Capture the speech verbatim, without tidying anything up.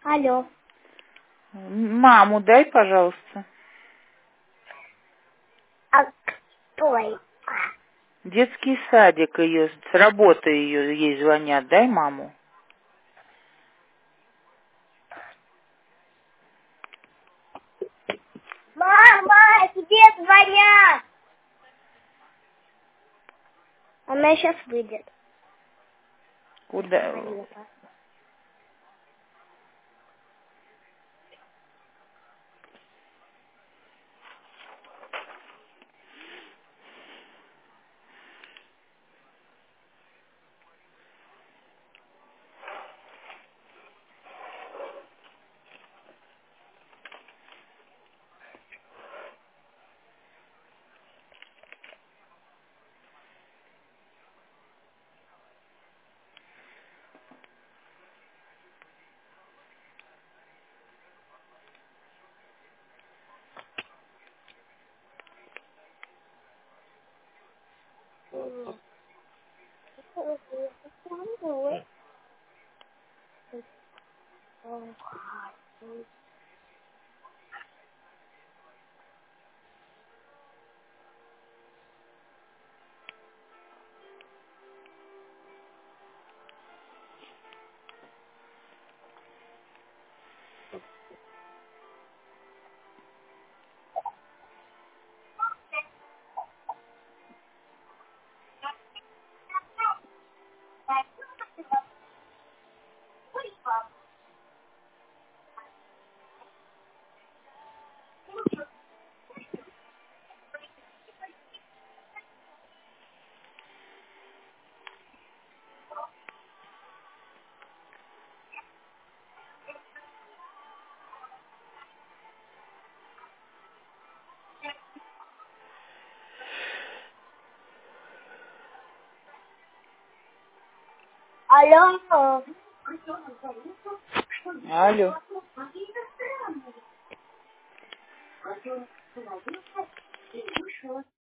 Алло. Маму дай, пожалуйста. А кто это? Детский садик ее, с работы ее, ей звонят. Дай маму. Мама, тебе звонят. Она сейчас выйдет. Куда? Алёка. Алло. Алло.